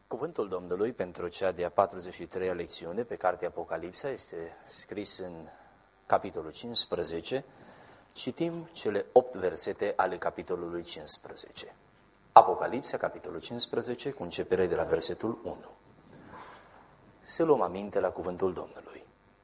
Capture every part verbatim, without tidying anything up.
Cuvântul Domnului pentru cea de-a patruzeci și treia lecțiune pe cartea Apocalipsa este scris în capitolul cincisprezece. Citim cele opt versete ale capitolului cincisprezece. Apocalipsa, capitolul cincisprezece, cu începere de la versetul unu. Să luăm aminte la cuvântul Domnului.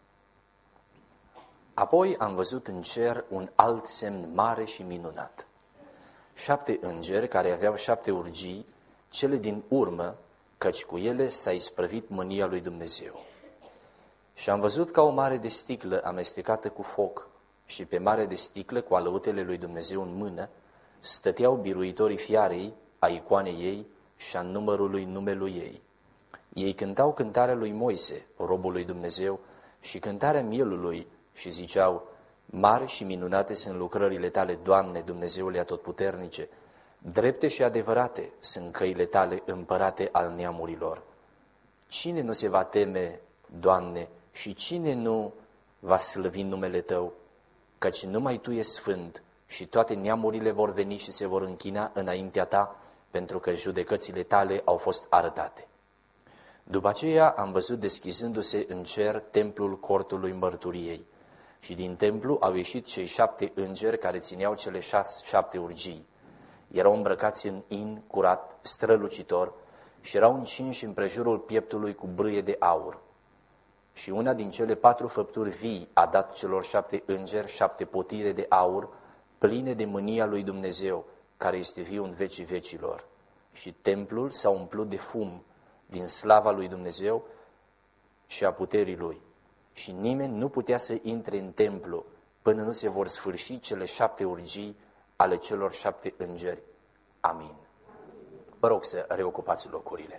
Apoi am văzut în cer un alt semn mare și minunat. Șapte îngeri care aveau șapte urgii, cele din urmă, căci cu ele s-a isprăvit mânia lui Dumnezeu. Și am văzut ca o mare de sticlă amestecată cu foc și pe mare de sticlă cu alăutele lui Dumnezeu în mână stăteau biruitorii fiarei, a icoanei ei și a numărului numelui ei. Ei cântau cântarea lui Moise, robul lui Dumnezeu, și cântarea mielului și ziceau: mari și minunate sunt lucrările tale, Doamne, Dumnezeule atotputernice, drepte și adevărate sunt căile tale, împărate al neamurilor. Cine nu se va teme, Doamne, și cine nu va slăvi numele Tău? Căci numai Tu ești sfânt și toate neamurile vor veni și se vor închina înaintea Ta, pentru că judecățile Tale au fost arătate. După aceea am văzut deschizându-se în cer templul cortului mărturiei și din templu au ieșit cei șapte îngeri care țineau cele șase, șapte urgii. Erau îmbrăcați în in curat, strălucitor, și erau încinși împrejurul pieptului cu brâie de aur. Și una din cele patru făpturi vii a dat celor șapte îngeri șapte potire de aur, pline de mânia lui Dumnezeu, care este viu în vecii vecilor. Și templul s-a umplut de fum din slava lui Dumnezeu și a puterii lui. Și nimeni nu putea să intre în templu până nu se vor sfârși cele șapte urgii ale celor șapte îngeri. Amin. Vă rog să reocupați locurile.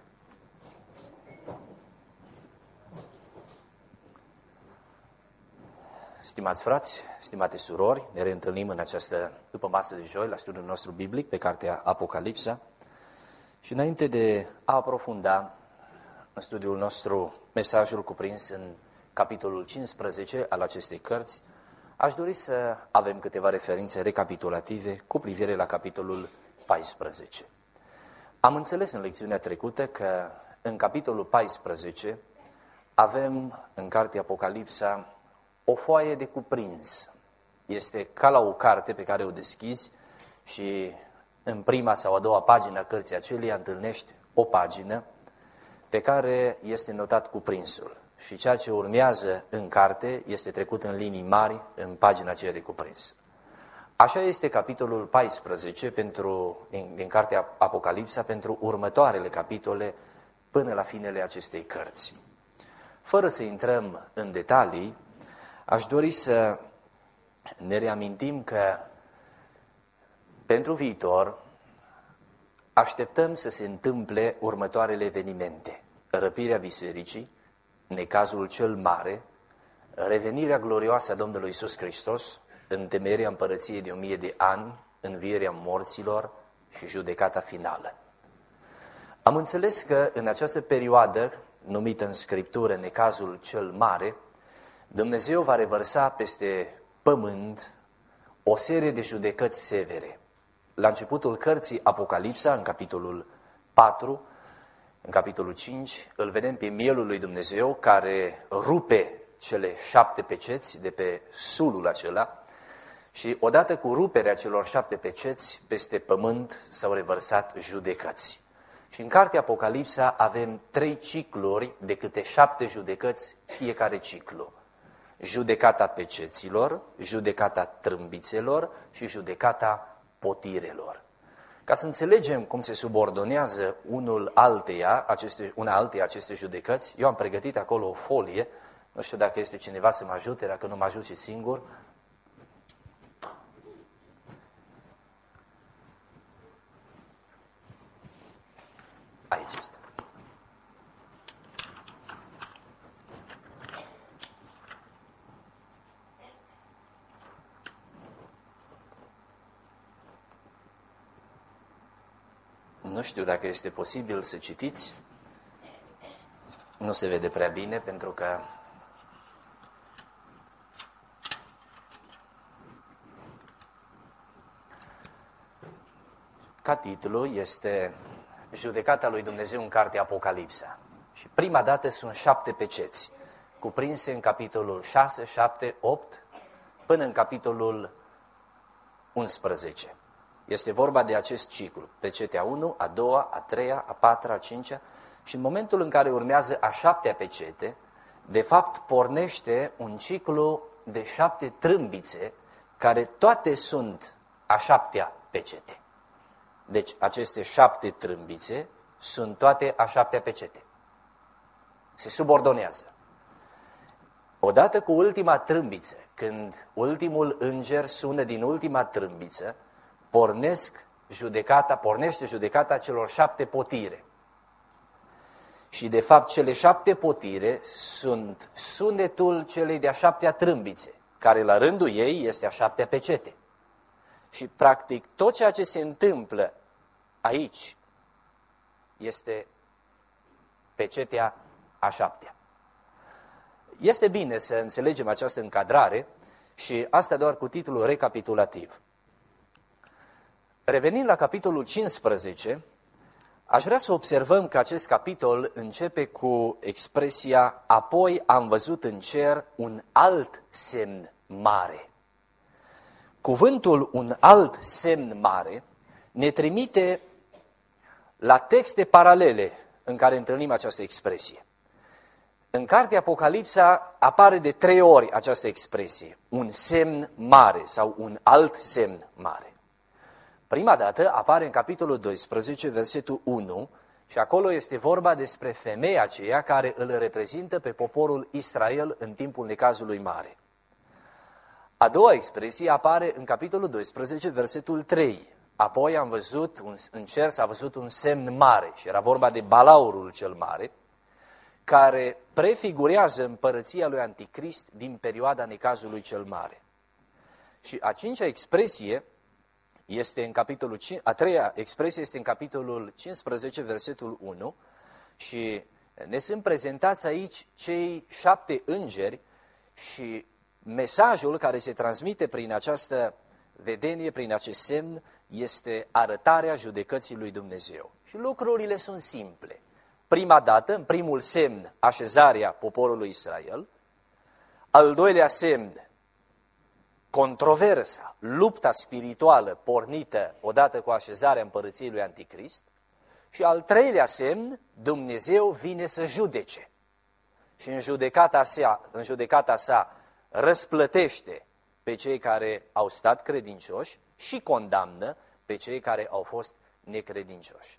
Stimați frați, stimate surori, ne reîntâlnim în această după masă de joi la studiul nostru biblic pe cartea Apocalipsa. Și înainte de a aprofunda în studiul nostru mesajul cuprins în capitolul cincisprezece al acestei cărți, aș dori să avem câteva referințe recapitulative cu privire la capitolul paisprezece. Am înțeles în lecțiunea trecută că în capitolul paisprezece avem în cartea Apocalipsa o foaie de cuprins. Este ca la o carte pe care o deschizi și în prima sau a doua pagină a cărții aceleia întâlnești o pagină pe care este notat cuprinsul. Și ceea ce urmează în carte este trecut în linii mari în pagina aceea de cuprins. Așa este capitolul paisprezece pentru, din, din cartea Apocalipsa pentru următoarele capitole până la finele acestei cărți. Fără să intrăm în detalii, aș dori să ne reamintim că pentru viitor așteptăm să se întâmple următoarele evenimente: răpirea bisericii, necazul cel mare, revenirea glorioasă a Domnului Iisus Hristos, întemeierea împărăției de o mie de ani, învierea morților și judecata finală. Am înțeles că în această perioadă, numită în Scriptură necazul cel mare, Dumnezeu va revărsa peste pământ o serie de judecăți severe. La începutul cărții Apocalipsa, în capitolul patru, în capitolul cinci, îl vedem pe mielul lui Dumnezeu care rupe cele șapte peceți de pe sulul acela și odată cu ruperea celor șapte peceți, peste pământ s-au revărsat judecăți. Și în cartea Apocalipsa avem trei cicluri de câte șapte judecăți fiecare ciclu. Judecata peceților, judecata trâmbițelor și judecata potirelor. Ca să înțelegem cum se subordonează unul alteia, aceste, una alteia aceste judecăți, eu am pregătit acolo o folie, nu știu dacă este cineva să mă ajute, dacă nu mă ajut și singur. Aici este. Nu știu dacă este posibil să citiți. Nu se vede prea bine pentru că ca titlu este judecata lui Dumnezeu în cartea Apocalipsa. Și prima dată sunt șapte peceți, cuprinse în capitolul șase, șapte, opt, până în capitolul unsprezece. Este vorba de acest ciclu, pecetea unu, a doua, a treia, a patra, a cincea, și în momentul în care urmează a șaptea pecete, de fapt pornește un ciclu de șapte trâmbițe, care toate sunt a șaptea pecete. Deci aceste șapte trâmbițe sunt toate a șaptea pecete. Se subordonează. Odată cu ultima trâmbiță, când ultimul înger sună din ultima trâmbiță, pornesc judecata, pornește judecata celor șapte potire. Și de fapt cele șapte potire sunt sunetul celei de-a șaptea trâmbițe, care la rândul ei este a șaptea pecete. Și practic tot ceea ce se întâmplă aici este pecetea a șaptea. Este bine să înțelegem această încadrare și asta doar cu titlul recapitulativ. Revenind la capitolul cincisprezece, aș vrea să observăm că acest capitol începe cu expresia "apoi am văzut în cer un alt semn mare". Cuvântul "un alt semn mare" ne trimite la texte paralele în care întâlnim această expresie. În cartea Apocalipsa apare de trei ori această expresie, un semn mare sau un alt semn mare. Prima dată apare în capitolul doisprezece, versetul unu, și acolo este vorba despre femeia aceea care îl reprezintă pe poporul Israel în timpul necazului mare. A doua expresie apare în capitolul doisprezece, versetul trei. Apoi am văzut, un, în cer s-a văzut un semn mare și era vorba de balaurul cel mare, care prefigurează împărăția lui Anticrist din perioada necazului cel mare. Și a cincea expresie este în capitolul cinci, a treia expresie este în capitolul cincisprezece, versetul unu, și ne sunt prezentați aici cei șapte îngeri și mesajul care se transmite prin această vedenie, prin acest semn, este arătarea judecății lui Dumnezeu. Și lucrurile sunt simple. Prima dată, în primul semn, așezarea poporului Israel. Al doilea semn, controversa, lupta spirituală pornită odată cu așezarea împărăției lui Anticrist. Și al treilea semn, Dumnezeu vine să judece. Și în judecata sa, în judecata sa răsplătește pe cei care au stat credincioși și condamnă pe cei care au fost necredincioși.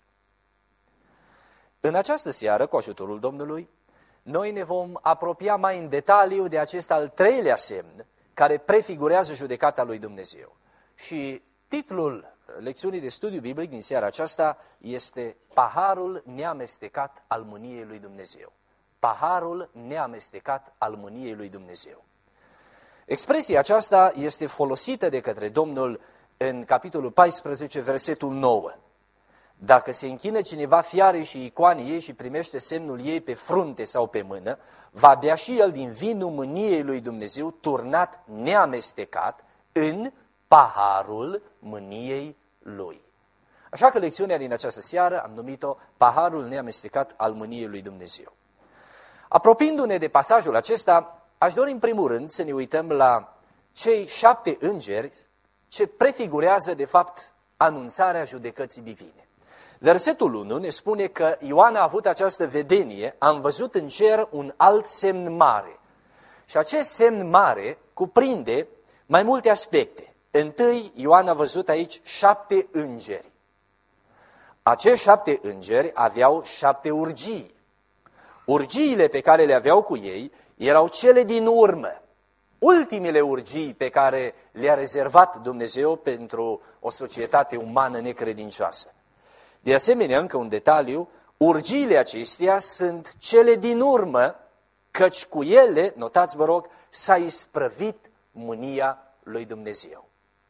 În această seară, cu ajutorul Domnului, noi ne vom apropia mai în detaliu de acest al treilea semn care prefigurează judecata lui Dumnezeu. Și titlul lecțiunii de studiu biblic din seara aceasta este Paharul neamestecat al mâniei lui Dumnezeu. Paharul neamestecat al mâniei lui Dumnezeu. Expresia aceasta este folosită de către Domnul în capitolul paisprezece, versetul nouă. Dacă se închină cineva fiarei și icoanei ei și primește semnul ei pe frunte sau pe mână, va bea și el din vinul mâniei lui Dumnezeu, turnat neamestecat în paharul mâniei lui. Așa că lecțiunea din această seară am numit-o Paharul neamestecat al mâniei lui Dumnezeu. Apropiindu-ne de pasajul acesta, aș dori în primul rând să ne uităm la cei șapte îngeri ce prefigurează de fapt anunțarea judecății divine. Versetul unu ne spune că Ioan a avut această vedenie, am văzut în cer un alt semn mare. Și acest semn mare cuprinde mai multe aspecte. Întâi, Ioan a văzut aici șapte îngeri. Acești șapte îngeri aveau șapte urgii. Urgiile pe care le aveau cu ei erau cele din urmă, ultimele urgii pe care le-a rezervat Dumnezeu pentru o societate umană necredincioasă. De asemenea, încă un detaliu, urgiile acestea sunt cele din urmă, căci cu ele, notați vă rog, s-a isprăvit mânia lui Dumnezeu.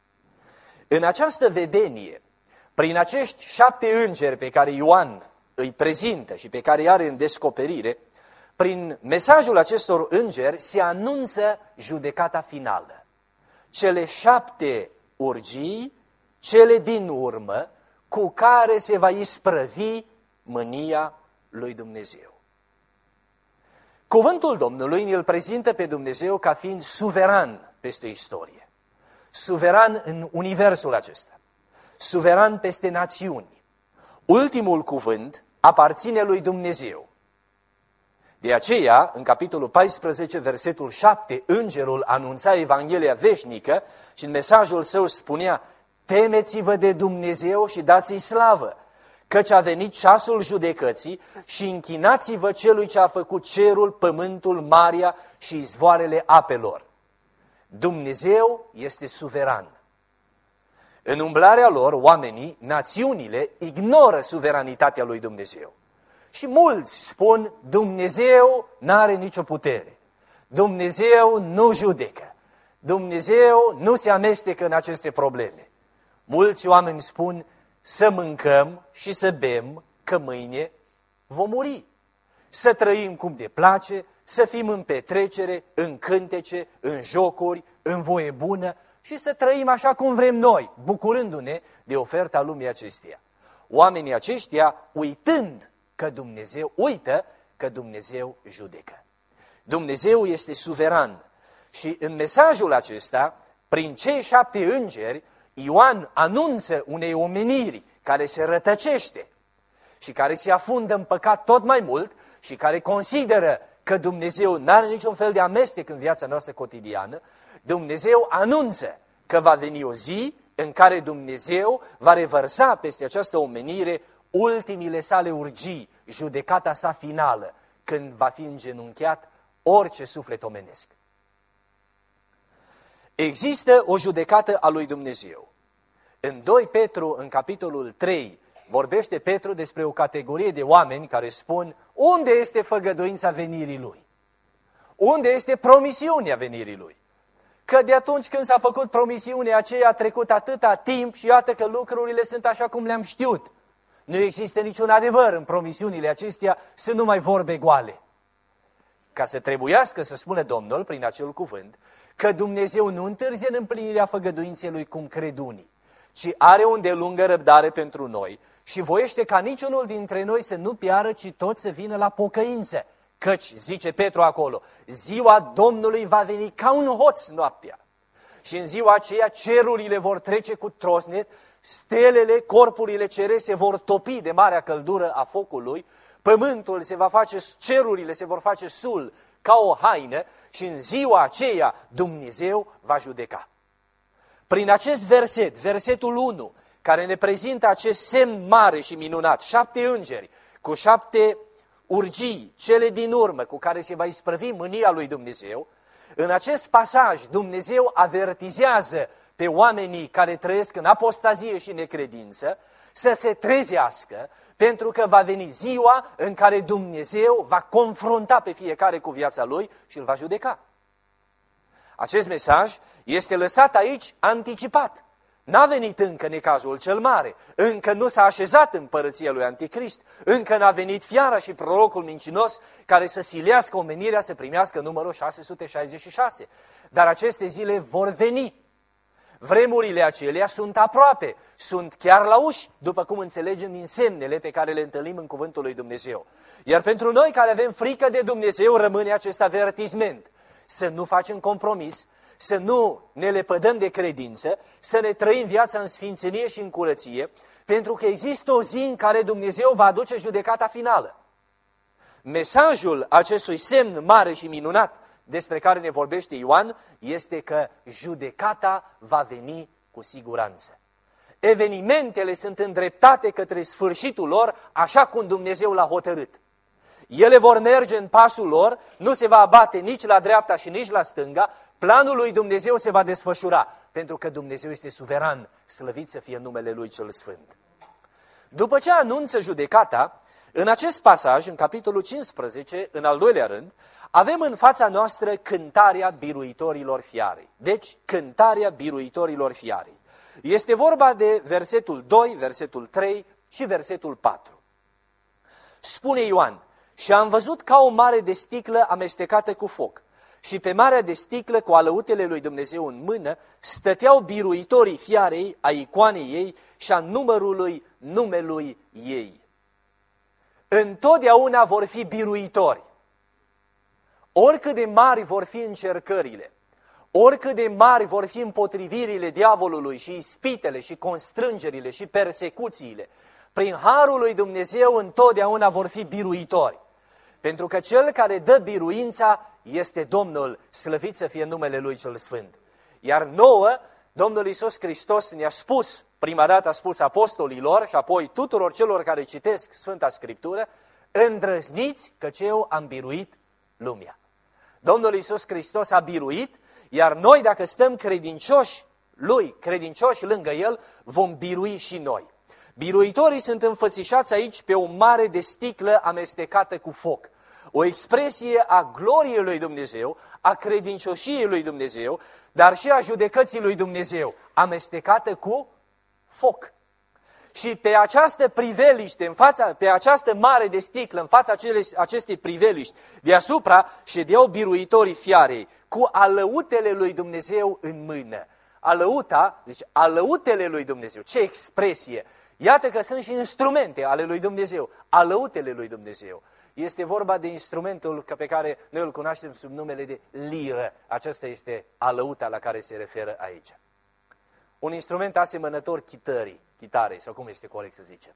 În această vedenie, prin acești șapte îngeri pe care Ioan îi prezintă și pe care îi are în descoperire, prin mesajul acestor îngeri se anunță judecata finală. Cele șapte urgii, cele din urmă, cu care se va isprăvi mânia lui Dumnezeu. Cuvântul Domnului îl prezintă pe Dumnezeu ca fiind suveran peste istorie, suveran în universul acesta, suveran peste națiuni. Ultimul cuvânt aparține lui Dumnezeu. De aceea, în capitolul paisprezece, versetul șapte, îngerul anunța Evanghelia veșnică și în mesajul său spunea: temeți-vă de Dumnezeu și dați-i slavă, căci a venit ceasul judecății și închinați-vă celui ce a făcut cerul, pământul, marea și izvoarele apelor. Dumnezeu este suveran. În umblarea lor, oamenii, națiunile, ignoră suveranitatea lui Dumnezeu. Și mulți spun: Dumnezeu n-are nicio putere, Dumnezeu nu judecă, Dumnezeu nu se amestecă în aceste probleme. Mulți oameni spun: să mâncăm și să bem, că mâine vom muri. Să trăim cum ne place, să fim în petrecere, în cântece, în jocuri, în voie bună și să trăim așa cum vrem noi, bucurându-ne de oferta lumii acesteia. Oamenii aceștia, uitând că Dumnezeu, uită că Dumnezeu judecă. Dumnezeu este suveran și în mesajul acesta, prin cei șapte îngeri, Ioan anunță unei omeniri care se rătăcește și care se afundă în păcat tot mai mult și care consideră că Dumnezeu nu are niciun fel de amestec în viața noastră cotidiană. Dumnezeu anunță că va veni o zi în care Dumnezeu va revărsa peste această omenire ultimile sale urgii, judecata sa finală, când va fi îngenunchiat orice suflet omenesc. Există o judecată a lui Dumnezeu. În doi Petru, în capitolul trei, vorbește Petru despre o categorie de oameni care spun: unde este făgăduința venirii Lui? Unde este promisiunea venirii Lui? Că de atunci când s-a făcut promisiunea aceea a trecut atâta timp și iată că lucrurile sunt așa cum le-am știut. Nu există niciun adevăr în promisiunile acestea, sunt numai vorbe goale. Ca să trebuiască să spună Domnul prin acel cuvânt că Dumnezeu nu întârzie în împlinirea făgăduinței Lui cum cred unii, ci are o îndelungă răbdare pentru noi și voiește ca niciunul dintre noi să nu piară, ci toți să vină la pocăință. Căci, zice Petru acolo, ziua Domnului va veni ca un hoț noaptea. Și în ziua aceea cerurile vor trece cu trosnet, stelele, corpurile cerese se vor topi de marea căldură a focului, pământul se va face, cerurile se vor face sul ca o haină și în ziua aceea Dumnezeu va judeca. Prin acest verset, versetul unu, care ne prezintă acest semn mare și minunat, șapte îngeri cu șapte urgii, cele din urmă cu care se va isprăvi mânia lui Dumnezeu, în acest pasaj Dumnezeu avertizează pe oamenii care trăiesc în apostazie și necredință să se trezească, pentru că va veni ziua în care Dumnezeu va confrunta pe fiecare cu viața lui și îl va judeca. Acest mesaj este lăsat aici anticipat. N-a venit încă necazul cel mare, încă nu s-a așezat împărăția lui Anticrist, încă n-a venit fiara și prorocul mincinos care să silească omenirea să primească numărul șase sute șaizeci și șase. Dar aceste zile vor veni. Vremurile acelea sunt aproape, sunt chiar la uși, după cum înțelegem din semnele pe care le întâlnim în cuvântul lui Dumnezeu. Iar pentru noi care avem frică de Dumnezeu rămâne acest avertisment. Să nu facem compromis, să nu ne lepădăm de credință, să ne trăim viața în sfințenie și în curăție, pentru că există o zi în care Dumnezeu va aduce judecata finală. Mesajul acestui semn mare și minunat despre care ne vorbește Ioan este că judecata va veni cu siguranță. Evenimentele sunt îndreptate către sfârșitul lor așa cum Dumnezeu l-a hotărât. Ele vor merge în pasul lor, nu se va abate nici la dreapta și nici la stânga, planul lui Dumnezeu se va desfășura, pentru că Dumnezeu este suveran, slăvit să fie numele Lui cel Sfânt. După ce anunță judecata, în acest pasaj, în capitolul cincisprezece, în al doilea rând, avem în fața noastră cântarea biruitorilor fiarei. Deci, cântarea biruitorilor fiarei. Este vorba de versetul doi, versetul trei și versetul patru. Spune Ioan: și am văzut ca o mare de sticlă amestecată cu foc, Și pe marea de sticlă, cu alăutele lui Dumnezeu în mână, stăteau biruitorii fiarei, a icoanei ei și a numărului numelui ei. Întotdeauna vor fi biruitori. Oricât de mari vor fi încercările, oricât de mari vor fi împotrivirile diavolului și ispitele și constrângerile și persecuțiile, prin harul lui Dumnezeu întotdeauna vor fi biruitori. Pentru că cel care dă biruința este Domnul, slăvit să fie numele Lui cel Sfânt. Iar nouă, Domnul Iisus Hristos ne-a spus, prima dată a spus apostolilor și apoi tuturor celor care citesc Sfânta Scriptură, îndrăzniți căci eu am biruit lumea. Domnul Iisus Hristos a biruit, iar noi, dacă stăm credincioși Lui, credincioși lângă El, vom birui și noi. Biruitorii sunt înfățișați aici pe o mare de sticlă amestecată cu foc. O expresie a gloriei lui Dumnezeu, a credincioșiei lui Dumnezeu, dar și a judecății lui Dumnezeu, amestecată cu foc. Și pe această priveliște, în fața, pe această mare de sticlă, în fața acele, acestei priveliști, deasupra ședeau biruitorii fiarei, cu alăutele lui Dumnezeu în mână. Alăuta, zice, alăutele lui Dumnezeu. Ce expresie! Iată că sunt și instrumente ale lui Dumnezeu, alăutele lui Dumnezeu. Este vorba de instrumentul pe care noi îl cunoaștem sub numele de liră. Aceasta este alăuta la care se referă aici. Un instrument asemănător chitării, chitarei, sau cum este corect să zicem.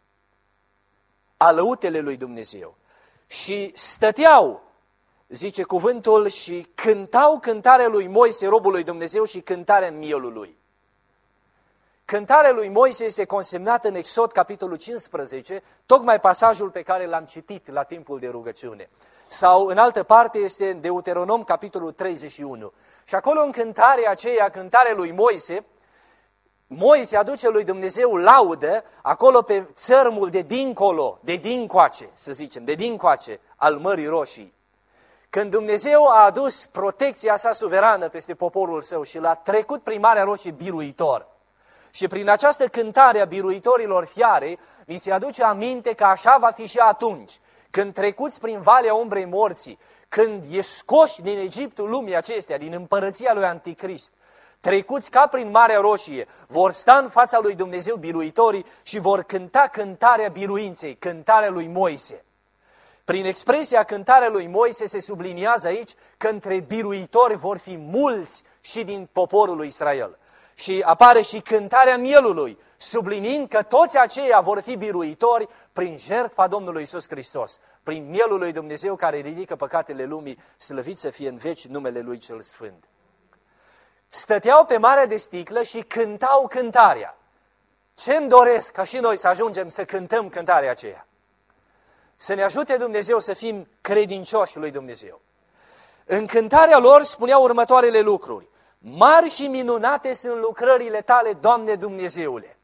Alăutele lui Dumnezeu. Și stăteau, zice cuvântul, și cântau cântarea lui Moise, robul lui Dumnezeu, și cântarea mielului. Cântarea lui Moise este consemnată în Exod, capitolul cincisprezece, tocmai pasajul pe care l-am citit la timpul de rugăciune. Sau, în altă parte, este în Deuteronom, capitolul treizeci și unu. Și acolo, în cântarea aceea, cântarea lui Moise, Moise aduce lui Dumnezeu laudă, acolo pe țărmul de dincolo, de dincoace, să zicem, de dincoace, al Mării Roșii. Când Dumnezeu a adus protecția sa suverană peste poporul său și l-a trecut prin Marea Roșie biruitor, și prin această cântare a biruitorilor fiarei, mi se aduce aminte că așa va fi și atunci, când trecuți prin Valea Umbrei Morții, când e scoși din Egiptul lumii acestea, din împărăția lui Anticrist, trecuți ca prin Marea Roșie, vor sta în fața lui Dumnezeu biruitorii și vor cânta cântarea biruinței, cântarea lui Moise. Prin expresia cântarea lui Moise se subliniază aici că între biruitori vor fi mulți și din poporul lui Israel. Și apare și cântarea mielului, subliniind că toți aceia vor fi biruitori prin jertfa Domnului Iisus Hristos, prin mielul lui Dumnezeu care ridică păcatele lumii, slăvit să fie în veci numele Lui cel Sfânt. Stăteau pe marea de sticlă și cântau cântarea. Ce-mi doresc ca și noi să ajungem să cântăm cântarea aceea? Să ne ajute Dumnezeu să fim credincioși lui Dumnezeu. În cântarea lor spuneau următoarele lucruri. Mari și minunate sunt lucrările tale, Doamne Dumnezeule.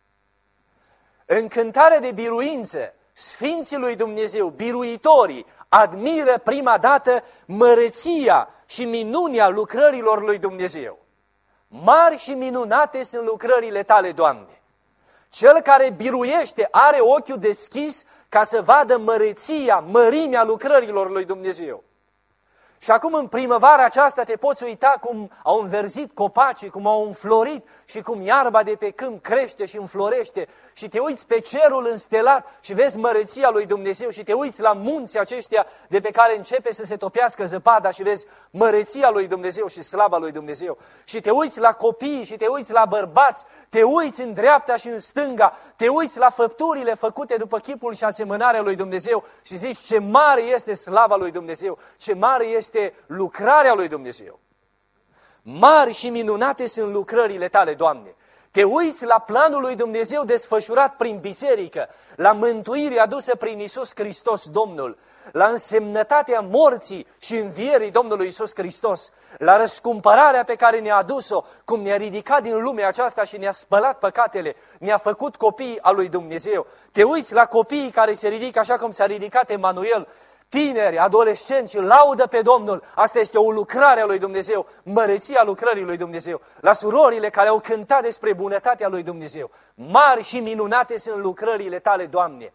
În cântarea de biruință, Sfinții lui Dumnezeu, biruitorii, admiră prima dată măreția și minunia lucrărilor lui Dumnezeu. Mari și minunate sunt lucrările tale, Doamne. Cel care biruiește are ochiul deschis ca să vadă măreția, mărimea lucrărilor lui Dumnezeu. Și acum în primăvara aceasta te poți uita cum au înverzit copacii, cum au înflorit și cum iarba de pe câmp crește și înflorește și te uiți pe cerul înstelat și vezi măreția lui Dumnezeu și te uiți la munții aceștia de pe care începe să se topească zăpada și vezi măreția lui Dumnezeu și slava lui Dumnezeu. Și te uiți la copii și te uiți la bărbați, te uiți în dreapta și în stânga, te uiți la făpturile făcute după chipul și asemănarea lui Dumnezeu și zici ce mare este slava lui Dumnezeu, ce mare este este lucrarea lui Dumnezeu. Mari și minunate sunt lucrările tale, Doamne. Te uiți la planul lui Dumnezeu desfășurat prin biserică, la mântuirea adusă prin Iisus Hristos, Domnul, la însemnătatea morții și învierii Domnului Iisus Hristos, la răscumpărarea pe care ne-a adus-o, cum ne-a ridicat din lumea aceasta și ne-a spălat păcatele, ne-a făcut copii al lui Dumnezeu. Te uiți la copiii care se ridică așa cum s-a ridicat Emanuel, tineri, adolescenți, laudă pe Domnul. Asta este o lucrare a lui Dumnezeu, măreția lucrării lui Dumnezeu. La surorile care au cântat despre bunătatea lui Dumnezeu. Mari și minunate sunt lucrările tale, Doamne.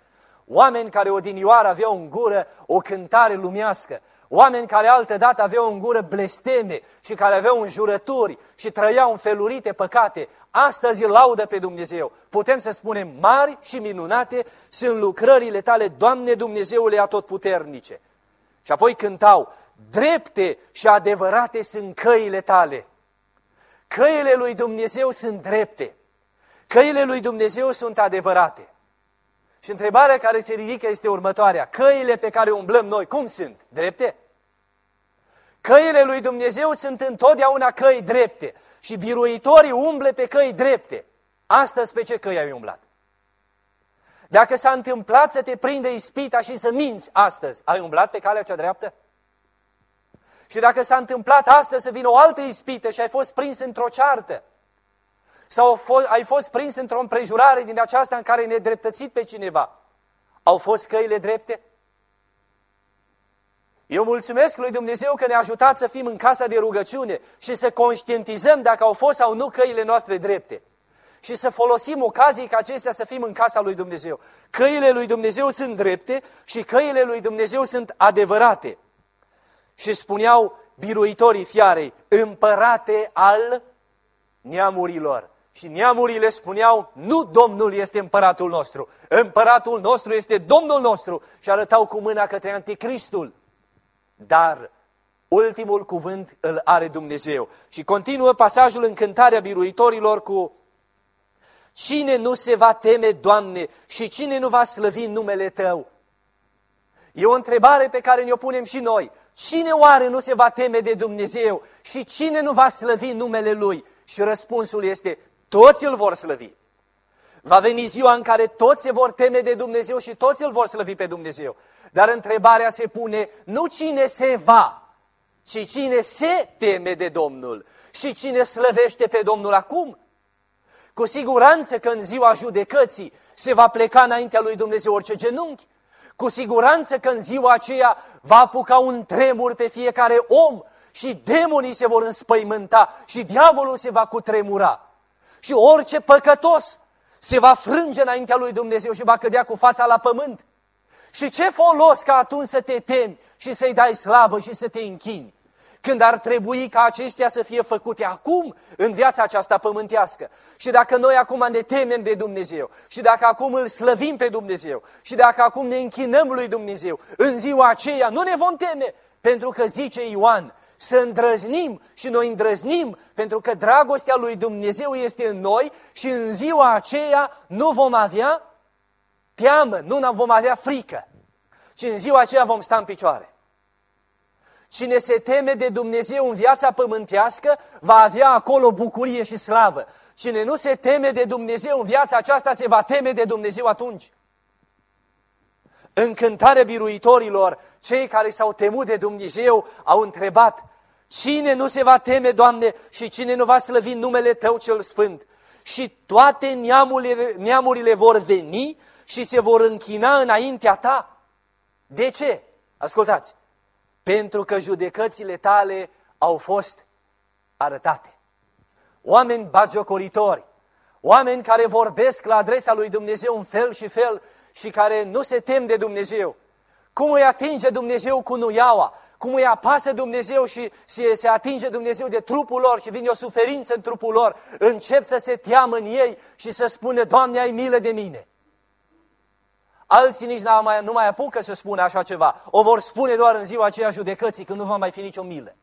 oameni care odinioară aveau în gură o cântare lumească, oameni care altădată aveau în gură blesteme și care aveau înjurături și trăiau în felurite păcate, astăzi îl laudă pe Dumnezeu. Putem să spunem, mari și minunate sunt lucrările tale, Doamne Dumnezeule Atotputernice. Și apoi cântau, drepte și adevărate sunt căile tale. Căile lui Dumnezeu sunt drepte. Căile lui Dumnezeu sunt adevărate. Și întrebarea care se ridică este următoarea. Căile pe care umblăm noi, cum sunt? Drepte? Căile lui Dumnezeu sunt întotdeauna căi drepte. Și biruitorii umble pe căi drepte. Astăzi pe ce căi ai umblat? Dacă s-a întâmplat să te prinde ispita și să minți astăzi, ai umblat pe calea cea dreaptă? Și dacă s-a întâmplat astăzi să vină o altă ispită și ai fost prins într-o ceartă, sau ai fost prins într-o împrejurare din aceasta în care ai nedreptățit pe cineva, au fost căile drepte? Eu mulțumesc lui Dumnezeu că ne-a ajutat să fim în casa de rugăciune și să conștientizăm dacă au fost sau nu căile noastre drepte. Și să folosim ocazii ca acestea să fim în casa lui Dumnezeu. Căile lui Dumnezeu sunt drepte și căile lui Dumnezeu sunt adevărate. Și spuneau biruitorii fiarei, împărate al neamurilor. Și neamurile spuneau, nu Domnul este împăratul nostru, împăratul nostru este Domnul nostru. Și arătau cu mâna către Anticristul. Dar ultimul cuvânt îl are Dumnezeu. Și continuă pasajul în cântarea biruitorilor cu cine nu se va teme, Doamne, și cine nu va slăvi numele Tău? E o întrebare pe care ne-o punem și noi. Cine oare nu se va teme de Dumnezeu și cine nu va slăvi numele Lui? Și răspunsul este, toți îl vor slăvi. Va veni ziua în care toți se vor teme de Dumnezeu și toți îl vor slăvi pe Dumnezeu. Dar întrebarea se pune, nu cine se va, ci cine se teme de Domnul și cine slăvește pe Domnul acum. Cu siguranță că în ziua judecății se va pleca înaintea lui Dumnezeu orice genunchi. Cu siguranță că în ziua aceea va apuca un tremur pe fiecare om și demonii se vor înspăimânta și diavolul se va cutremura. Și orice păcătos se va frânge înaintea lui Dumnezeu și va cădea cu fața la pământ. Și ce folos ca atunci să te temi și să-i dai slavă și să te închini? Când ar trebui ca acestea să fie făcute acum în viața aceasta pământească. Și dacă noi acum ne temem de Dumnezeu, și dacă acum îl slăvim pe Dumnezeu, și dacă acum ne închinăm lui Dumnezeu, în ziua aceea nu ne vom teme, pentru că zice Ioan, să îndrăznim și noi îndrăznim, pentru că dragostea lui Dumnezeu este în noi și în ziua aceea nu vom avea teamă, nu vom avea frică, ci în ziua aceea vom sta în picioare. Cine se teme de Dumnezeu în viața pământească va avea acolo bucurie și slavă. Cine nu se teme de Dumnezeu în viața aceasta se va teme de Dumnezeu atunci. În cântarea biruitorilor, cei care s-au temut de Dumnezeu au întrebat, cine nu se va teme, Doamne, și cine nu va slăvi numele Tău cel Sfânt? Și toate neamurile, neamurile vor veni și se vor închina înaintea Ta. De ce? Ascultați! Pentru că judecățile Tale au fost arătate. Oameni bagiocoritori, oameni care vorbesc la adresa lui Dumnezeu în fel și fel și care nu se tem de Dumnezeu. Cum îi atinge Dumnezeu cu nuiaua, cum îi apasă Dumnezeu și se, se atinge Dumnezeu de trupul lor și vine o suferință în trupul lor, încep să se teamă în ei și să spună, Doamne, ai milă de mine. Alții nici nu mai apucă să spună așa ceva. O vor spune doar în ziua aceea judecății, când nu va mai fi nicio milă.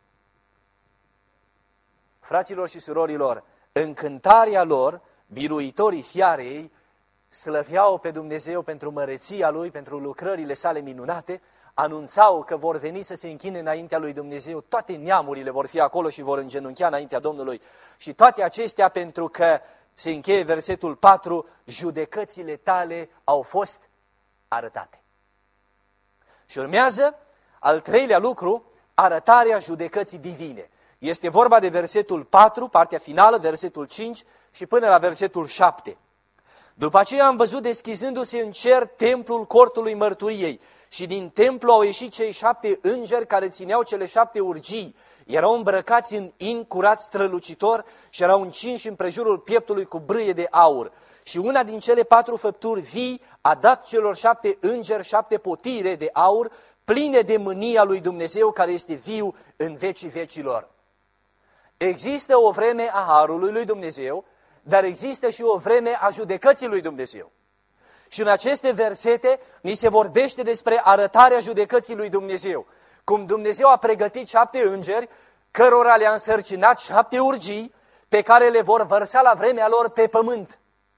Fraților și surorilor, în cântarea lor, biruitorii fiarei slăveau pe Dumnezeu pentru măreția Lui, pentru lucrările sale minunate, anunțau că vor veni să se închine înaintea lui Dumnezeu, toate neamurile vor fi acolo și vor îngenunchea înaintea Domnului. Și toate acestea pentru că, se încheie versetul patru, judecățile Tale au fost arătate. Și urmează al treilea lucru, arătarea judecății divine. Este vorba de versetul patru, partea finală, versetul cinci și până la versetul șapte. După aceea am văzut deschizându-se în cer templul cortului mărturiei și din templu au ieșit cei șapte îngeri care țineau cele șapte urgii. Erau îmbrăcați în in curat strălucitor și erau încinși împrejurul pieptului cu brâie de aur. și una din cele patru făpturi vii a dat celor șapte îngeri șapte potire de aur, pline de mânia lui Dumnezeu care este viu în vecii vecilor. Există o vreme a harului lui Dumnezeu, dar există și o vreme a judecății lui Dumnezeu. Și în aceste versete ni se vorbește despre arătarea judecății lui Dumnezeu. Cum Dumnezeu a pregătit șapte îngeri, cărora le-a însărcinat șapte urgii, pe care le vor vărsa la vremea lor pe pământ.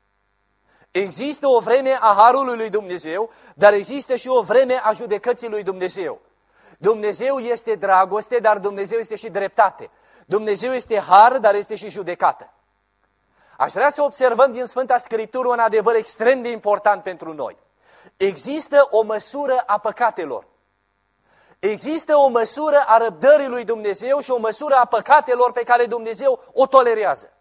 Există o vreme a harului lui Dumnezeu, dar există și o vreme a judecății lui Dumnezeu. Dumnezeu este dragoste, dar Dumnezeu este și dreptate. Dumnezeu este har, dar este și judecată. Aș vrea să observăm din Sfânta Scriptură un adevăr extrem de important pentru noi. Există o măsură a păcatelor. Există o măsură a răbdării lui Dumnezeu și o măsură a păcatelor pe care Dumnezeu o tolerează.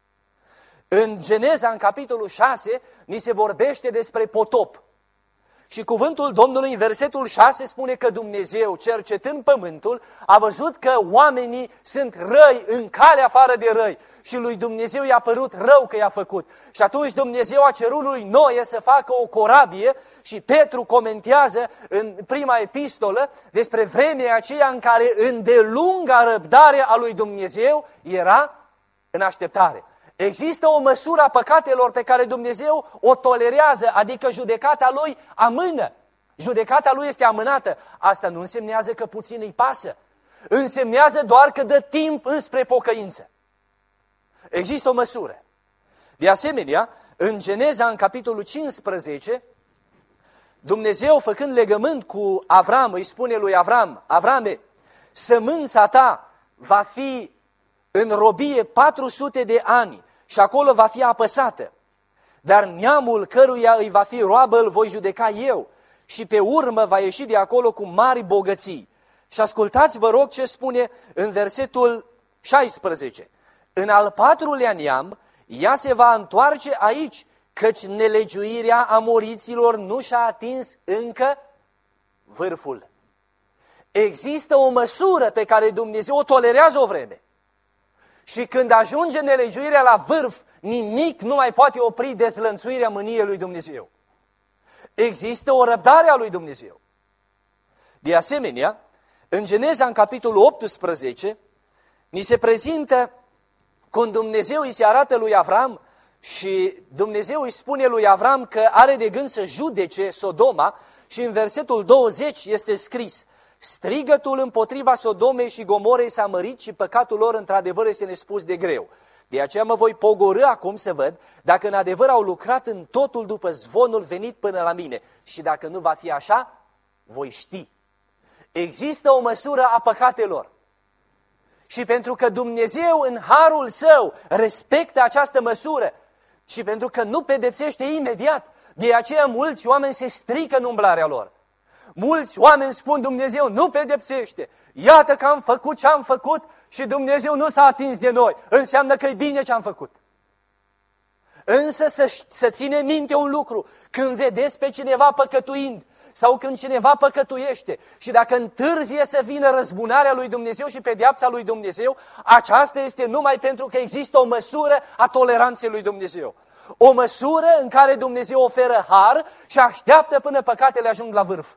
În Geneza, în capitolul șase, ni se vorbește despre potop. Și cuvântul Domnului în versetul șase spune că Dumnezeu, cercetând pământul, a văzut că oamenii sunt răi în cale afară de răi. Și lui Dumnezeu i-a părut rău că i-a făcut. Și atunci Dumnezeu a cerut lui Noe să facă o corabie și Petru comentează în prima epistolă despre vremea aceea în care îndelunga răbdare a lui Dumnezeu era în așteptare. Există o măsură a păcatelor pe care Dumnezeu o tolerează, adică judecata lui amână. Judecata lui este amânată. Asta nu însemnează că puțin îi pasă. Însemnează doar că dă timp înspre pocăință. Există o măsură. De asemenea, în Geneza, în capitolul cincisprezece, Dumnezeu, făcând legământ cu Avram, îi spune lui Avram: Avrame, sămânța ta va fi în robie patru sute de ani și acolo va fi apăsată. Dar neamul căruia îi va fi roabă îl voi judeca eu și pe urmă va ieși de acolo cu mari bogății. Și ascultați, vă rog, ce spune în versetul șaisprezece. În al patrulea neam, ea se va întoarce aici, căci nelegiuirea amoriților nu și-a atins încă vârful. Există o măsură pe care Dumnezeu o tolerează o vreme. Și când ajunge nelegiuirea la vârf, nimic nu mai poate opri dezlănțuirea mâniei lui Dumnezeu. Există o răbdare a lui Dumnezeu. De asemenea, în Geneza, în capitolul optsprezece, ni se prezintă când Dumnezeu îi se arată lui Avram și Dumnezeu îi spune lui Avram că are de gând să judece Sodoma și în versetul douăzeci este scris: strigătul împotriva Sodomei și Gomorei s-a mărit și păcatul lor într-adevăr este nespus de greu. De aceea mă voi pogorî acum să văd dacă în adevăr au lucrat în totul după zvonul venit până la mine. Și dacă nu va fi așa, voi ști. Există o măsură a păcatelor. Și pentru că Dumnezeu în harul său respectă această măsură și pentru că nu pedepsește imediat, de aceea mulți oameni se strică în umblarea lor. Mulți oameni spun: Dumnezeu nu pedepsește, iată că am făcut ce am făcut și Dumnezeu nu s-a atins de noi. Înseamnă că e bine ce am făcut. Însă să, să ține minte un lucru: când vedeți pe cineva păcătuind sau când cineva păcătuiește și dacă întârzie să vină răzbunarea lui Dumnezeu și pedeapsa lui Dumnezeu, aceasta este numai pentru că există o măsură a toleranței lui Dumnezeu. O măsură în care Dumnezeu oferă har și așteaptă până păcatele ajung la vârf.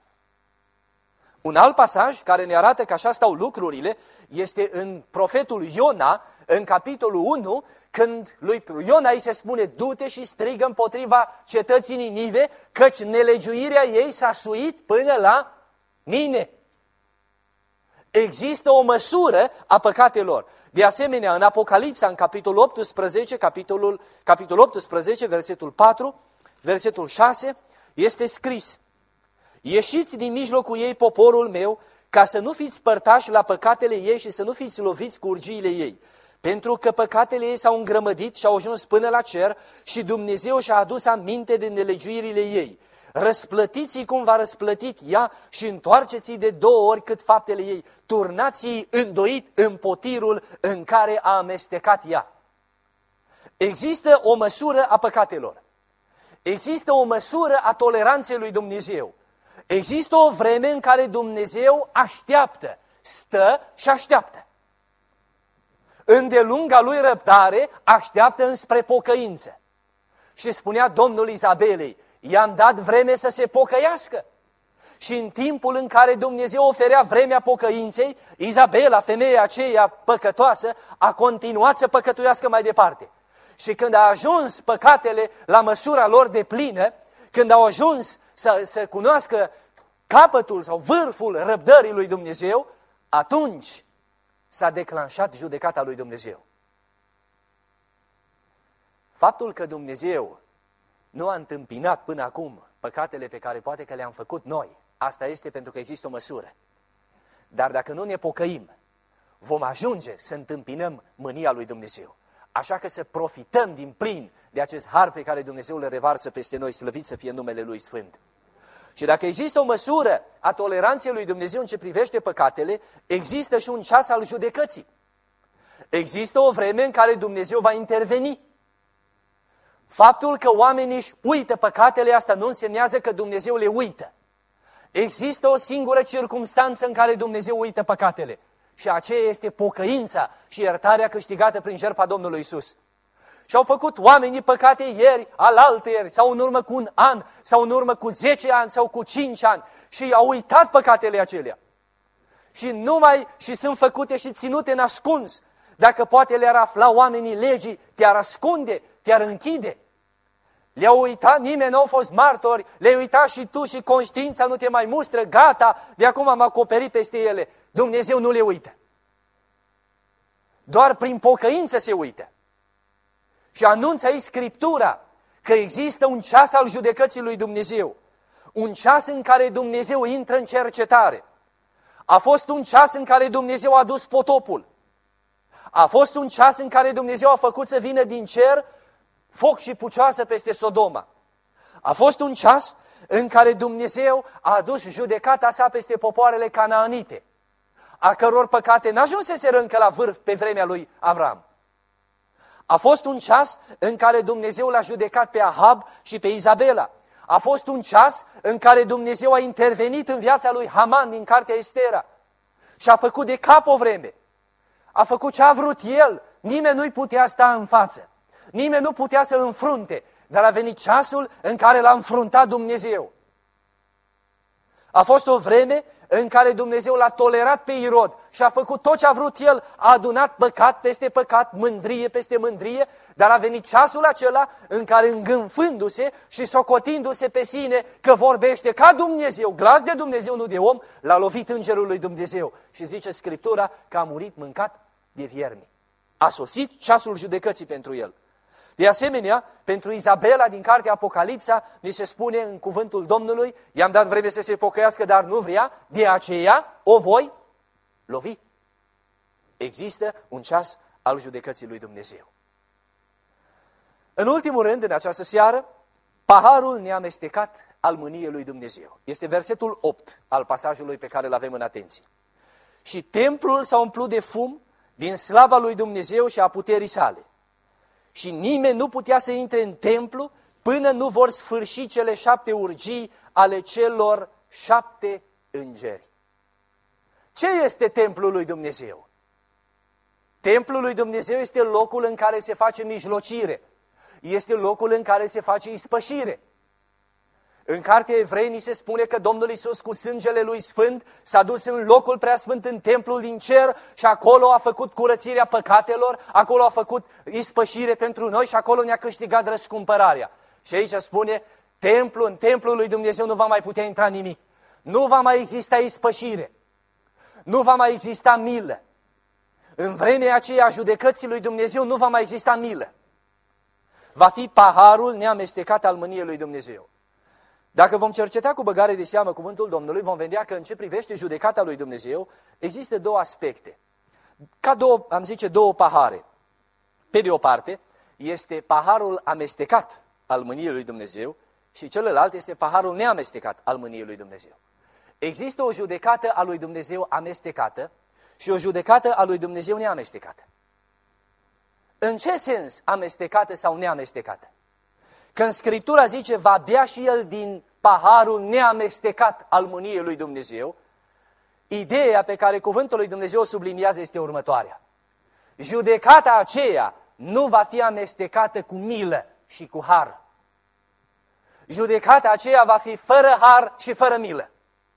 Un alt pasaj care ne arată că așa stau lucrurile este în profetul Iona, în capitolul unu, când lui Iona îi se spune: du-te și strigă împotriva cetății Ninive, căci nelegiuirea ei s-a suit până la mine. Există o măsură a păcatelor. De asemenea, în Apocalipsa, în capitolul optsprezece, capitolul, capitolul optsprezece, versetul patru, versetul șase, este scris: ieșiți din mijlocul ei, poporul meu, ca să nu fiți părtași la păcatele ei și să nu fiți loviți cu urgiile ei. Pentru că păcatele ei s-au îngrămădit și au ajuns până la cer și Dumnezeu și-a adus aminte de nelegiuirile ei. Răsplătiți-i cum v-a răsplătit ea și întoarceți-i de două ori cât faptele ei. Turnați-i îndoit în potirul în care a amestecat ea. Există o măsură a păcatelor. Există o măsură a toleranței lui Dumnezeu. Există o vreme în care Dumnezeu așteaptă, stă și așteaptă. Îndelunga lui răbdare așteaptă înspre pocăință. Și spunea Domnul Izabelei, i-am dat vreme să se pocăiască. Și în timpul în care Dumnezeu oferea vremea pocăinței, Izabela, femeia aceea păcătoasă, a continuat să păcătuiască mai departe. Și când a ajuns păcatele la măsura lor de plină, când au ajuns să, să cunoască capătul sau vârful răbdării lui Dumnezeu, atunci s-a declanșat judecata lui Dumnezeu. Faptul că Dumnezeu nu a întâmpinat până acum păcatele pe care poate că le-am făcut noi, asta este pentru că există o măsură. Dar dacă nu ne pocăim, vom ajunge să întâmpinăm mânia lui Dumnezeu. Așa că să profităm din plin de acest har pe care Dumnezeu le revarsă peste noi, slăvit să fie numele Lui Sfânt. Și dacă există o măsură a toleranței lui Dumnezeu în ce privește păcatele, există și un ceas al judecății. Există o vreme în care Dumnezeu va interveni. Faptul că oamenii își uită păcatele, asta nu însemnează că Dumnezeu le uită. Există o singură circumstanță în care Dumnezeu uită păcatele. Și aceea este pocăința și iertarea câștigată prin jertfa Domnului Iisus. Și au făcut oamenii păcate ieri, alaltăieri, sau în urmă cu un an, sau în urmă cu zece ani, sau cu cinci ani. Și au uitat păcatele acelea. Și numai și sunt făcute și ținute în ascuns. Dacă poate le-ar afla oamenii legii, te-ar ascunde, te-ar închide. Le-au uitat, nimeni nu au fost martori, le-ai uitat și tu și conștiința nu te mai mustră, gata, de acum am acoperit peste ele. Dumnezeu nu le uită. Doar prin pocăință se uită. Și anunță aici Scriptura că există un ceas al judecății lui Dumnezeu. Un ceas în care Dumnezeu intră în cercetare. A fost un ceas în care Dumnezeu a dus potopul. A fost un ceas în care Dumnezeu a făcut să vină din cer foc și pucioasă peste Sodoma. A fost un ceas în care Dumnezeu a adus judecata sa peste popoarele canaanite, a căror păcate n-ajunseseră încă la vârf pe vremea lui Avram. A fost un ceas în care Dumnezeu l-a judecat pe Ahab și pe Izabela. A fost un ceas în care Dumnezeu a intervenit în viața lui Haman din cartea Estera și a făcut de cap o vreme. A făcut ce a vrut el, nimeni nu-i putea sta în față, nimeni nu putea să-l înfrunte, dar a venit ceasul în care l-a înfruntat Dumnezeu. A fost o vreme în care Dumnezeu l-a tolerat pe Irod și a făcut tot ce a vrut el, a adunat păcat peste păcat, mândrie peste mândrie, dar a venit ceasul acela în care, îngânfându-se și socotindu-se pe sine că vorbește ca Dumnezeu, glas de Dumnezeu, nu de om, l-a lovit îngerul lui Dumnezeu și zice Scriptura că a murit mâncat de viermi. A sosit ceasul judecății pentru el. De asemenea, pentru Izabela din cartea Apocalipsa, ni se spune în cuvântul Domnului, i-am dat vreme să se pocăiască, dar nu vrea, de aceea o voi lovi. Există un ceas al judecății lui Dumnezeu. În ultimul rând, în această seară, paharul neamestecat al mâniei lui Dumnezeu. Este versetul opt al pasajului pe care îl avem în atenție. Și templul s-a umplut de fum din slava lui Dumnezeu și a puterii sale. Și nimeni nu putea să intre în templu până nu vor sfârși cele șapte urgii ale celor șapte îngeri. Ce este templul lui Dumnezeu? Templul lui Dumnezeu este locul în care se face mijlocire. Este locul în care se face ispășire. În cartea Evrei ni se spune că Domnul Iisus cu sângele Lui Sfânt s-a dus în locul preasfânt, în templul din cer și acolo a făcut curățirea păcatelor, acolo a făcut ispășire pentru noi și acolo ne-a câștigat răscumpărarea. Și aici spune, templu, în templul lui Dumnezeu nu va mai putea intra nimic. Nu va mai exista ispășire. Nu va mai exista milă. În vremea aceea a judecății lui Dumnezeu nu va mai exista milă. Va fi paharul neamestecat al mâniei lui Dumnezeu. Dacă vom cerceta cu băgare de seamă cuvântul Domnului, vom vedea că în ce privește judecata lui Dumnezeu, există două aspecte. Ca două, am zice, două pahare. Pe de o parte, este paharul amestecat al mâniei lui Dumnezeu și celălalt este paharul neamestecat al mâniei lui Dumnezeu. Există o judecată a lui Dumnezeu amestecată și o judecată a lui Dumnezeu neamestecată. În ce sens amestecată sau neamestecată? Când Scriptura zice, va bea și el din paharul neamestecat al mâniei lui Dumnezeu, ideea pe care cuvântul lui Dumnezeu o subliniază este următoarea. Judecata aceea nu va fi amestecată cu milă și cu har, Judecata aceea va fi fără har și fără milă.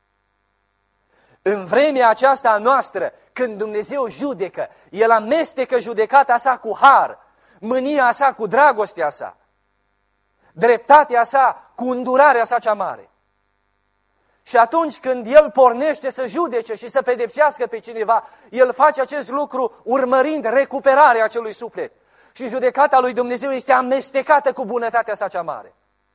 În vremea aceasta a noastră, când Dumnezeu judecă, El amestecă judecata sa cu har, mânia sa cu dragostea sa, dreptatea sa cu îndurarea sa cea mare. Și atunci când El pornește să judece și să pedepsească pe cineva, El face acest lucru urmărind recuperarea acelui suflet. Și judecata lui Dumnezeu este amestecată cu bunătatea sa cea mare.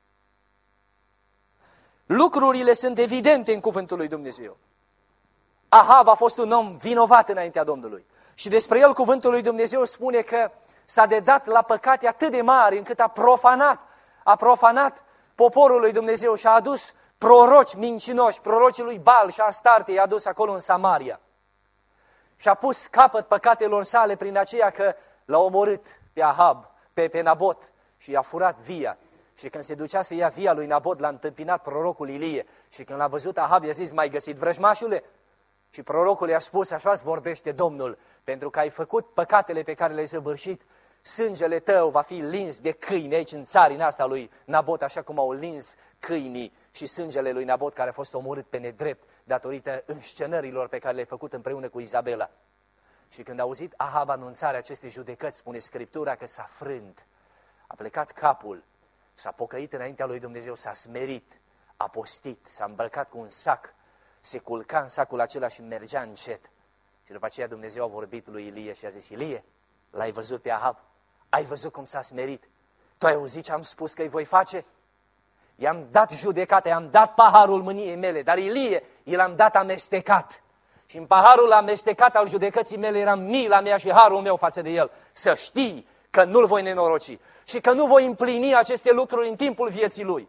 Lucrurile sunt evidente în cuvântul lui Dumnezeu. Ahab a fost un om vinovat înaintea Domnului. Și despre el cuvântul lui Dumnezeu spune că s-a dedat la păcate atât de mari încât a profanat, a profanat poporul lui Dumnezeu și a adus proroci mincinoși, prorocii lui Baal și Astarte, i-a adus acolo în Samaria. Și a pus capăt păcatelor sale prin aceea că l-a omorât pe Ahab, pe, pe Nabot și i-a furat via. Și când se ducea să ia via lui Nabot, l-a întâmpinat prorocul Ilie. Și când l-a văzut Ahab, i-a zis, m-ai găsit vrăjmașule? Și prorocul i-a spus, așa-ți vorbește Domnul, pentru că ai făcut păcatele pe care le-ai săvârșit, sângele tău va fi lins de câini aici în țarina asta lui Nabot, așa cum au lins câinii și sângele lui Nabot care a fost omorât pe nedrept datorită înscenărilor pe care le-ai făcut împreună cu Izabela. Și când a auzit Ahab anunțarea acestei judecăți, spune Scriptura că s-a frânt, a plecat capul, s-a pocăit înaintea lui Dumnezeu, s-a smerit, a postit, s-a îmbrăcat cu un sac, se culca în sacul acela și mergea încet. Și după aceea Dumnezeu a vorbit lui Ilie și a zis, Ilie, l-ai văzut pe Ahab? Ai văzut cum s-a smerit? Tu ai auzit ce am spus că îi voi face? I-am dat judecata, i-am dat paharul mâniei mele, dar Ilie, i l-am dat amestecat. Și în paharul amestecat al judecății mele era mila mea și harul meu față de el. Să știi că nu-l voi nenoroci și că nu voi împlini aceste lucruri în timpul vieții lui.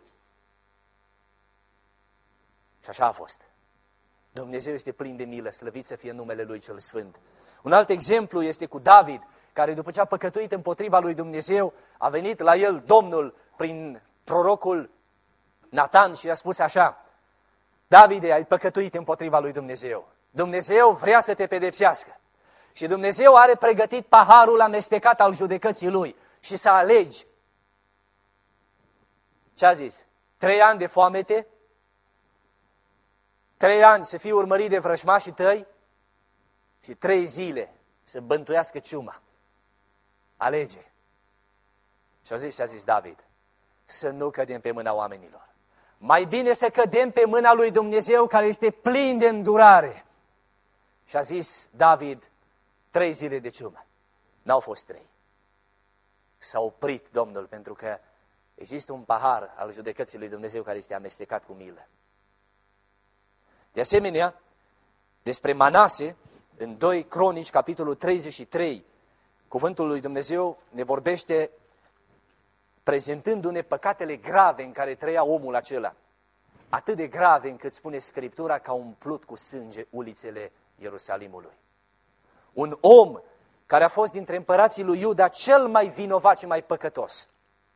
Și așa a fost. Dumnezeu este plin de milă, slăvit să fie numele Lui cel Sfânt. Un alt exemplu este cu David, care după ce a păcătuit împotriva lui Dumnezeu, a venit la el Domnul prin prorocul Natan și i-a spus așa, Davide, ai păcătuit împotriva lui Dumnezeu. Dumnezeu vrea să te pedepsească. Și Dumnezeu are pregătit paharul amestecat al judecății Lui și să alegi. Ce a zis? Trei ani de foamete? Trei ani să fii urmărit de vrăjmașii tăi și trei zile să bântuiască ciuma. Alege. Și a zis și a zis David, să nu cădem pe mâna oamenilor. Mai bine să cădem pe mâna lui Dumnezeu care este plin de îndurare. Și a zis David, trei zile de ciumă. N-au fost trei. S-a oprit Domnul pentru că există un pahar al judecății lui Dumnezeu care este amestecat cu milă. De asemenea, despre Manase, în doi Cronici, capitolul treizeci și trei, cuvântul lui Dumnezeu ne vorbește prezentându-ne păcatele grave în care trăia omul acela. Atât de grave încât spune Scriptura că a umplut cu sânge ulițele Ierusalimului. Un om care a fost dintre împărații lui Iuda cel mai vinovat și mai păcătos.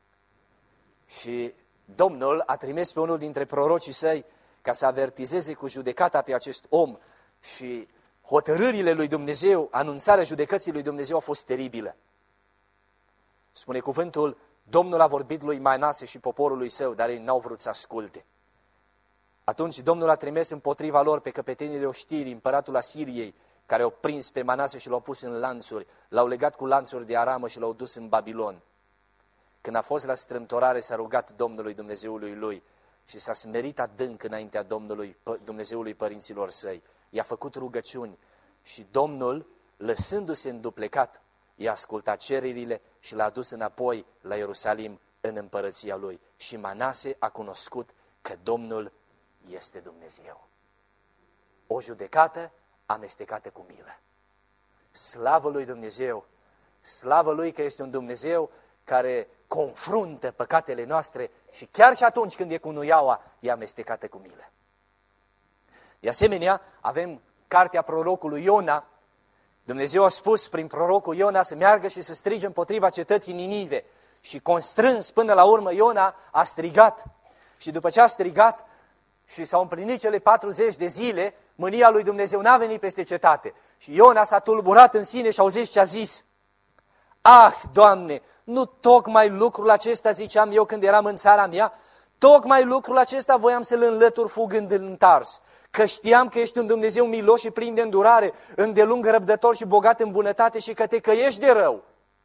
Și Domnul a trimis pe unul dintre prorocii săi ca să avertizeze cu judecata pe acest om și hotărârile lui Dumnezeu, anunțarea judecății lui Dumnezeu a fost teribilă. Spune cuvântul, Domnul a vorbit lui Manase și poporului său, dar ei n-au vrut să asculte. Atunci Domnul a trimis împotriva lor pe căpetenile oștirii, împăratul Asiriei, care au prins pe Manase și l-au pus în lanțuri, l-au legat cu lanțuri de aramă și l-au dus în Babilon. Când a fost la strâmtorare, s-a rugat Domnului Dumnezeului lui și s-a smerit adânc înaintea Domnului Dumnezeului părinților săi. I-a făcut rugăciuni și Domnul, lăsându-se înduplecat, i-a ascultat cererile și l-a dus înapoi la Ierusalim în împărăția lui. Și Manase a cunoscut că Domnul este Dumnezeu. O judecată amestecată cu milă. Slavă lui Dumnezeu! Slavă lui că este un Dumnezeu care confruntă păcatele noastre și chiar și atunci când e cu nuiaua, e amestecată cu milă. De asemenea, avem cartea prorocului Iona. Dumnezeu a spus prin prorocul Iona să meargă și să strige împotriva cetății Ninive. Și constrâns până la urmă, Iona a strigat. Și după ce a strigat și s-au împlinit cele patruzeci de zile, mânia lui Dumnezeu n-a venit peste cetate. Și Iona s-a tulburat în sine și a zis ce a zis. Ah, Doamne, nu tocmai lucrul acesta ziceam eu când eram în țara mea? Tocmai lucrul acesta voiam să-l înlătur fugând în Tars, că știam că ești un Dumnezeu milos și plin de îndurare, îndelung răbdător și bogat în bunătate și că te căiești de rău.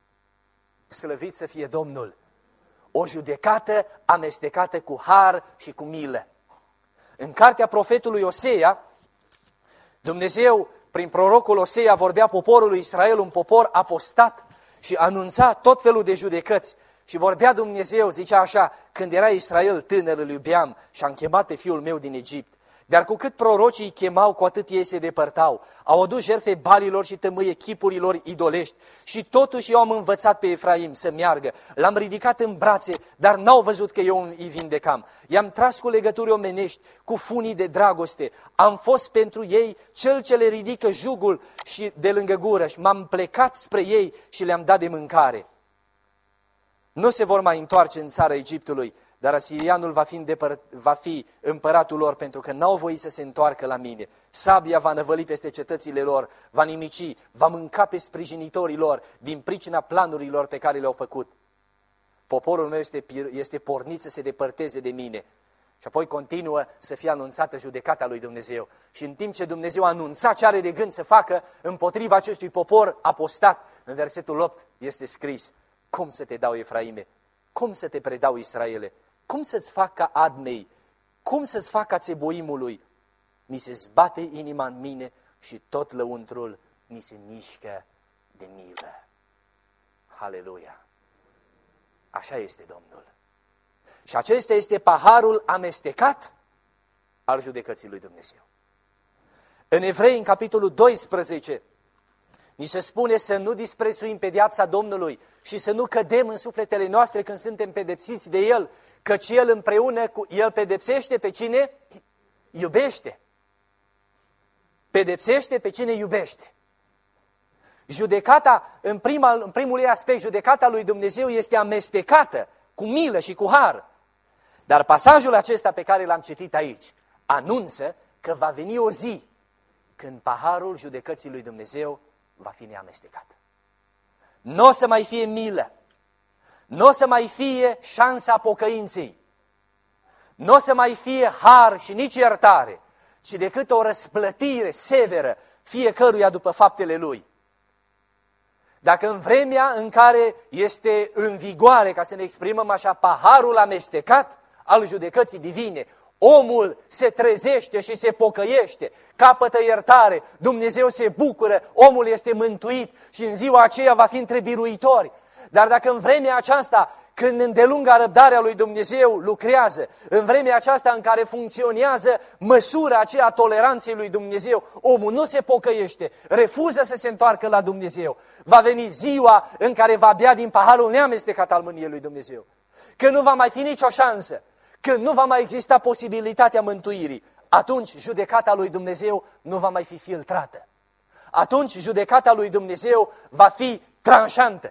Slăvit să fie Domnul! O judecată amestecată cu har și cu milă. În cartea profetului Osea, Dumnezeu, prin prorocul Osea, vorbea poporului Israel, un popor apostat, și anunța tot felul de judecăți. Și vorbea Dumnezeu, zicea așa: când era Israel tânăr, îl iubeam și am chemat pe fiul meu din Egipt. Dar cu cât prorocii îi chemau, cu atât ei se depărtau. Au adus jertfe balilor și tămâie chipurilor idolești. Și totuși eu am învățat pe Efraim să meargă. L-am ridicat în brațe, dar n-au văzut că eu îi vindecam. I-am tras cu legături omenești, cu funii de dragoste. Am fost pentru ei cel ce le ridică jugul și de lângă gură. Și m-am plecat spre ei și le-am dat de mâncare. Nu se vor mai întoarce în țara Egiptului, dar asirianul va fi, îndepăr- va fi împăratul lor, pentru că n-au voit să se întoarcă la mine. Sabia va năvăli peste cetățile lor, va nimici, va mânca pe sprijinitorii lor, din pricina planurilor pe care le-au făcut. Poporul meu este, este pornit să se depărteze de mine. Și apoi continuă să fie anunțată judecata lui Dumnezeu. Și în timp ce Dumnezeu anunța ce are de gând să facă împotriva acestui popor apostat, în versetul opt este scris: cum să te dau, Efraime? Cum să te predau, Israele? Cum să-ți fac ca Admei? Cum să-ți fac ca Țeboimului? Mi se zbate inima în mine și tot lăuntrul mi se mișcă de milă. Haleluia! Așa este Domnul. Și acesta este paharul amestecat al judecății lui Dumnezeu. În Evrei, în capitolul doisprezece, ni se spune să nu disprețuim pedeapsa Domnului și să nu cădem în sufletele noastre când suntem pedepsiți de El, căci El împreună cu El pedepsește pe cine iubește. Pedepsește pe cine iubește. Judecata, în, prima, în primul ei aspect, judecata lui Dumnezeu este amestecată cu milă și cu har. Dar pasajul acesta pe care l-am citit aici anunță că va veni o zi când paharul judecății lui Dumnezeu va fi neamestecat. Nu o să mai fie milă, nu o să mai fie șansa pocăinței, nu o să mai fie har și nici iertare, ci decât o răsplătire severă fiecăruia după faptele lui. Dacă în vremea în care este în vigoare, ca să ne exprimăm așa, paharul amestecat al judecății divine, omul se trezește și se pocăiește, capătă iertare, Dumnezeu se bucură, omul este mântuit și în ziua aceea va fi între biruitori. Dar dacă în vremea aceasta, când îndelunga răbdarea lui Dumnezeu lucrează, în vremea aceasta în care funcționează măsura aceea a toleranței lui Dumnezeu, omul nu se pocăiește, refuză să se întoarcă la Dumnezeu, va veni ziua în care va bea din paharul neamestecat al mâniei lui Dumnezeu. Că nu va mai fi nicio șansă, când nu va mai exista posibilitatea mântuirii, atunci judecata lui Dumnezeu nu va mai fi filtrată. Atunci judecata lui Dumnezeu va fi tranșantă,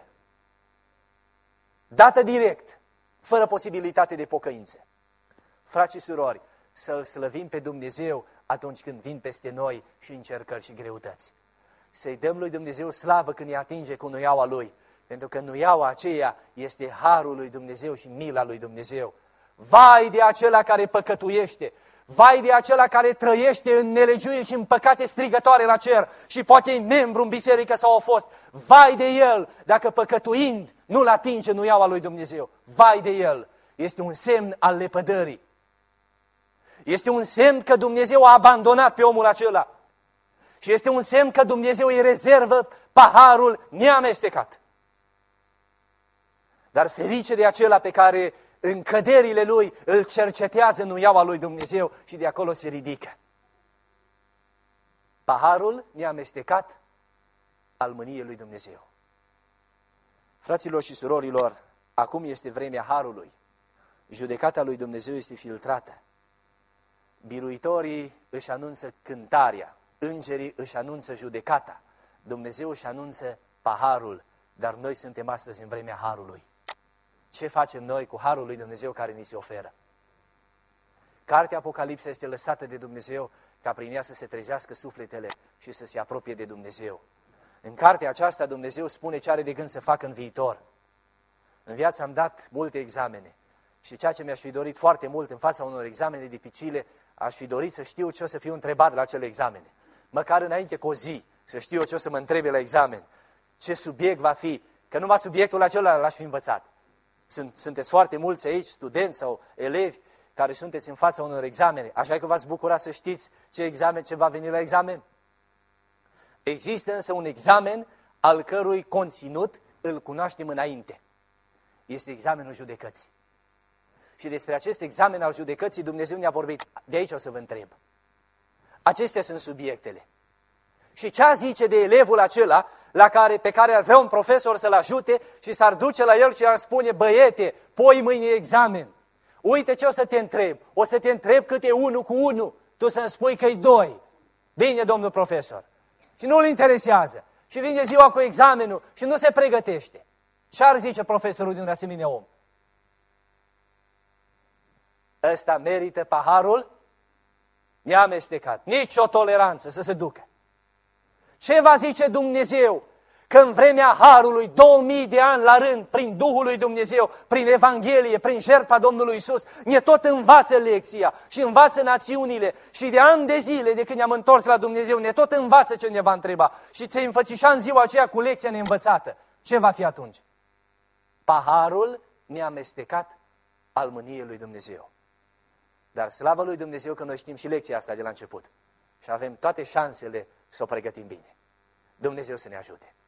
dată direct, fără posibilitate de pocăință. Frați și surori, să-L slăvim pe Dumnezeu atunci când vin peste noi și încercări și greutăți. Să-i dăm lui Dumnezeu slavă când ne atinge cu nuiaua Lui, pentru că nuiaua aceea este harul lui Dumnezeu și mila lui Dumnezeu. Vai de acela care păcătuiește, vai de acela care trăiește în nelegiuiri și în păcate strigătoare la cer și poate e membru în biserică sau a fost. Vai de el dacă păcătuind nu-l atinge nuiaua lui Dumnezeu. Vai de el! Este un semn al lepădării. Este un semn că Dumnezeu a abandonat pe omul acela. Și este un semn că Dumnezeu îi rezervă paharul neamestecat. Dar ferice de acela pe care în căderile lui îl cercetează nuiaua lui Dumnezeu și de acolo se ridică. Paharul neamestecat al mâniei lui Dumnezeu. Fraților și surorilor, acum este vremea harului. Judecata lui Dumnezeu este filtrată. Biruitorii își anunță cântarea, îngerii își anunță judecata, Dumnezeu își anunță paharul, dar noi suntem astăzi în vremea harului. Ce facem noi cu harul lui Dumnezeu care ni se oferă? Cartea Apocalipsa este lăsată de Dumnezeu ca prin ea să se trezească sufletele și să se apropie de Dumnezeu. În cartea aceasta Dumnezeu spune ce are de gând să facă în viitor. În viață am dat multe examene Și ceea ce mi-aș fi dorit foarte mult în fața unor examene dificile, aș fi dorit să știu ce o să fiu întrebat la acele examene. Măcar înainte cu o zi, să știu eu ce o să mă întrebe la examen. Ce subiect va fi, că numai subiectul acela l-aș fi învățat. Sunt, sunteți foarte mulți aici, studenți sau elevi, care sunteți în fața unor examene. Așa că v-ați bucura să știți ce examen, ce va veni la examen. Există însă un examen al cărui conținut îl cunoaștem înainte. Este examenul judecății. Și despre acest examen al judecății Dumnezeu ne-a vorbit. De aici o să vă întreb. Acestea sunt subiectele. Și ce zice de elevul acela la care, pe care ar vrea un profesor să-l ajute și s-ar duce la el și ar spune, băiete, poi mâine examen. Uite ce o să te întreb. O să te întreb cât e unu cu unu. Tu să-mi spui că e doi. Bine, domnul profesor. Și nu-l interesează. Și vine ziua cu examenul și nu se pregătește. Ce-ar zice profesorul de un asemenea om? Ăsta merită paharul neamestecat. Nici o toleranță să se ducă. Ce va zice Dumnezeu că în vremea Harului, două mii de ani la rând, prin Duhul lui Dumnezeu, prin Evanghelie, prin jertfa Domnului Iisus, ne tot învață lecția și învață națiunile și de ani de zile de când ne-am întors la Dumnezeu, ne tot învață ce ne va întreba și ți-ai înfățișa în ziua aceea cu lecția neînvățată. Ce va fi atunci? Paharul neamestecat al mâniei lui Dumnezeu. Dar slavă lui Dumnezeu că noi știm și lecția asta de la început. Și avem toate șansele să o pregătim bine. Dumnezeu să ne ajute.